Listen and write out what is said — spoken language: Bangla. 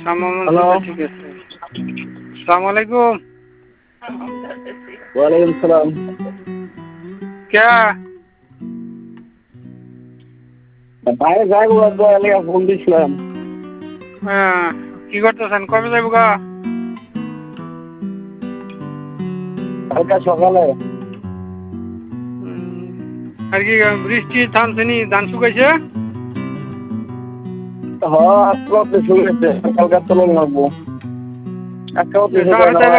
হ্যালো, ঠিক আছে। আসসালামু আলাইকুম। ওয়ালাইকুম সালাম। কে বাইরে যাইবো একবার ফোন দিছিলাম। কি করতেছেন? কবে যাইব গা? কালকে সকালে। আর কি বৃষ্টি থামছেনি? ধান শুকাইছে? হ্যাঁ, আজকে শুনেছে কালকে চলন লাগবো। একটা যাবে